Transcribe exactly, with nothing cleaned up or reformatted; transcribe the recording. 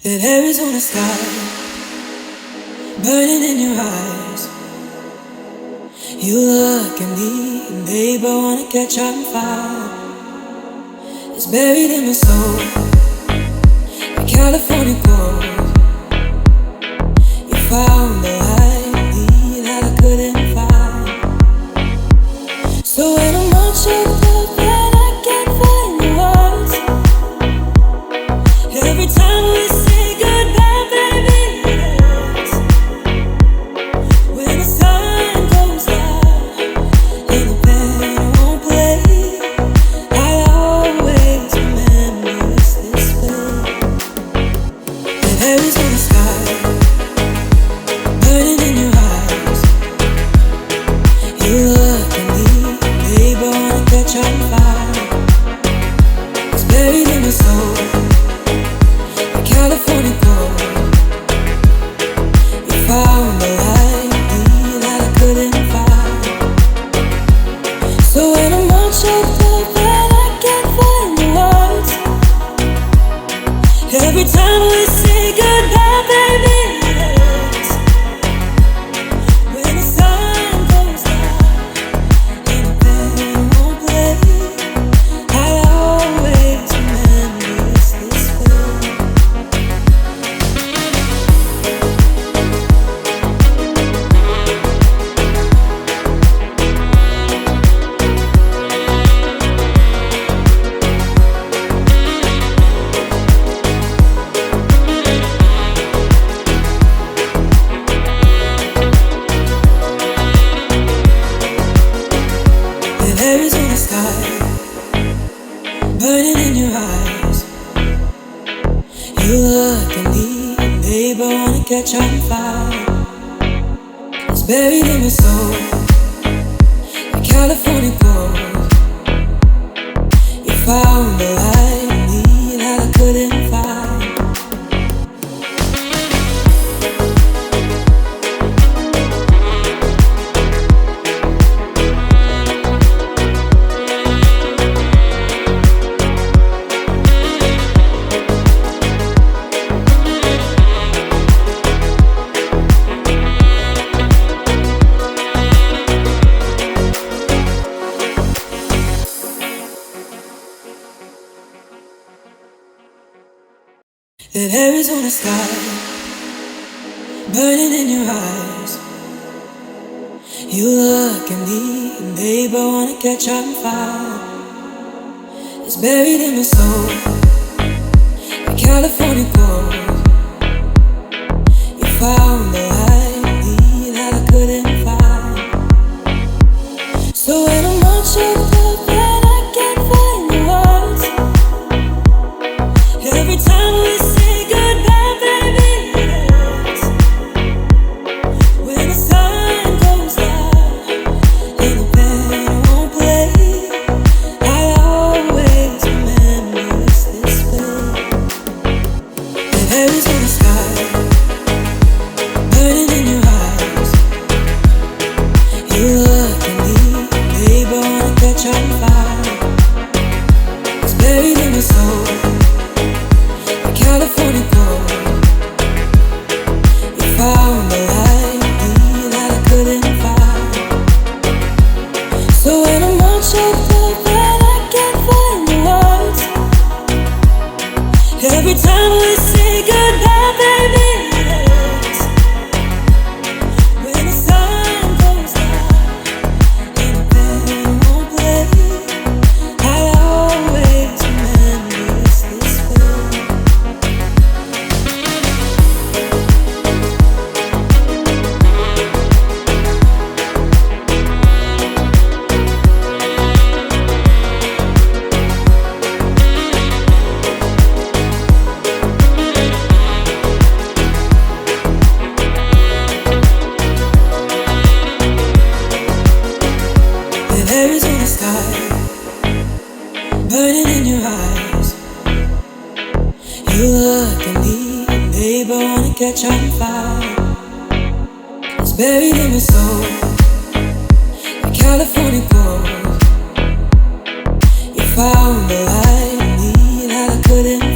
That Arizona sky burning in your eyes. You look at me and babe, I wanna catch on fire. It's buried in my soul, like California gold. You found the light in me that I couldn't find. So when I'm all choked up and I can't find the words, every time we say goodbye, baby, it hurts. When the sun goes down and the band won't play, I'll always remember us this way. That Arizona sky burning in your eyes. You look at me, babe, I wanna catch on fire. It's buried in my soul, like California gold. You found the light in me that I couldn't find. So when I'm all choked up and I can't find the words, every time we say goodbye, baby, it hurts. When the sun goes down and the band won't play, I'll always remember us this way. That Arizona sky burning in your eyes. You look at me, babe, I wanna catch on fire. It's buried in my soul, like California gold. You found the light in me that I couldn't find. That Arizona sky burning in your eyes. You look at me and babe, I wanna catch on fire. It's buried in my soul, like California gold. You found the light in me that I couldn't find. So when I'm all choked up and I can't find the words, every time we say goodbye, baby, it hurts. When the sun goes down and the band won't play, I'll always remember us this way. That Arizona sky burning in your eyes. You look at me, babe, I wanna catch on fire. It's buried in my soul, like California gold. You found the light in me that I couldn't find. So when I'm all choked up and I can't find the words, every time we say goodbye, baby, it hurts. When the sun goes down and the band won't play, I'll always remember us this way. That Arizona sky burning in your eyes. You look at me, babe, I wanna catch on fire. It's buried in my soul, like California gold. You found the light in me that I couldn't